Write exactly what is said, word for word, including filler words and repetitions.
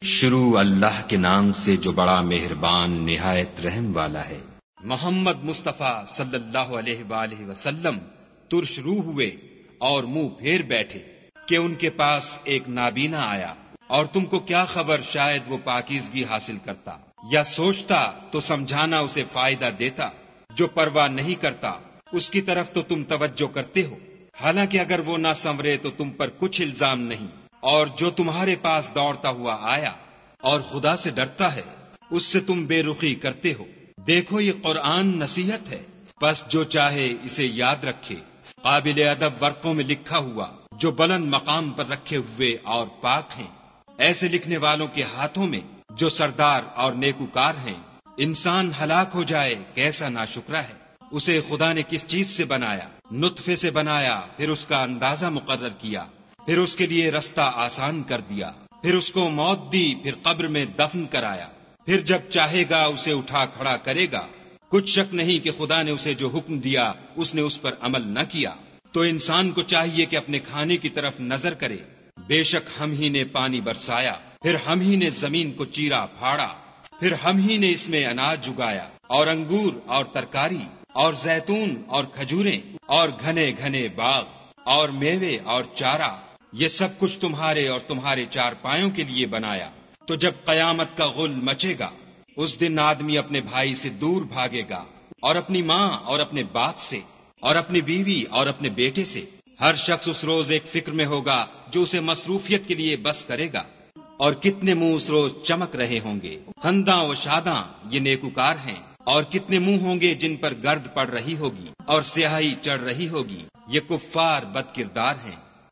شروع اللہ کے نام سے جو بڑا مہربان نہایت رحم والا ہے۔ محمد مصطفیٰ صلی اللہ علیہ وآلہ وسلم ترش روح ہوئے اور منہ پھیر بیٹھے کہ ان کے پاس ایک نابینا آیا، اور تم کو کیا خبر شاید وہ پاکیزگی حاصل کرتا یا سوچتا تو سمجھانا اسے فائدہ دیتا۔ جو پرواہ نہیں کرتا اس کی طرف تو تم توجہ کرتے ہو، حالانکہ اگر وہ نہ سنورے تو تم پر کچھ الزام نہیں۔ اور جو تمہارے پاس دوڑتا ہوا آیا اور خدا سے ڈرتا ہے اس سے تم بے رخی کرتے ہو۔ دیکھو یہ قرآن نصیحت ہے، بس جو چاہے اسے یاد رکھے۔ قابل ادب ورقوں میں لکھا ہوا جو بلند مقام پر رکھے ہوئے اور پاک ہیں، ایسے لکھنے والوں کے ہاتھوں میں جو سردار اور نیکوکار ہیں۔ انسان ہلاک ہو جائے کیسا ناشکرا ہے۔ اسے خدا نے کس چیز سے بنایا؟ نطفے سے بنایا، پھر اس کا اندازہ مقرر کیا، پھر اس کے لیے رستہ آسان کر دیا، پھر اس کو موت دی، پھر قبر میں دفن کرایا، پھر جب چاہے گا اسے اٹھا کھڑا کرے گا۔ کچھ شک نہیں کہ خدا نے اسے جو حکم دیا اس نے اس پر عمل نہ کیا۔ تو انسان کو چاہیے کہ اپنے کھانے کی طرف نظر کرے۔ بے شک ہم ہی نے پانی برسایا، پھر ہم ہی نے زمین کو چیرا پھاڑا، پھر ہم ہی نے اس میں اناج اگایا، اور انگور اور ترکاری اور زیتون اور کھجوریں اور گھنے گھنے باغ اور میوے اور چارہ، یہ سب کچھ تمہارے اور تمہارے چار پایوں کے لیے بنایا۔ تو جب قیامت کا غل مچے گا اس دن آدمی اپنے بھائی سے دور بھاگے گا، اور اپنی ماں اور اپنے باپ سے، اور اپنی بیوی اور اپنے بیٹے سے۔ ہر شخص اس روز ایک فکر میں ہوگا جو اسے مصروفیت کے لیے بس کرے گا۔ اور کتنے منہ اس روز چمک رہے ہوں گے، خنداں و شاداں، یہ نیکوکار ہیں۔ اور کتنے منہ ہوں گے جن پر گرد پڑ رہی ہوگی اور سیاہی چڑھ رہی ہوگی، یہ کفار بد کردار ہیں۔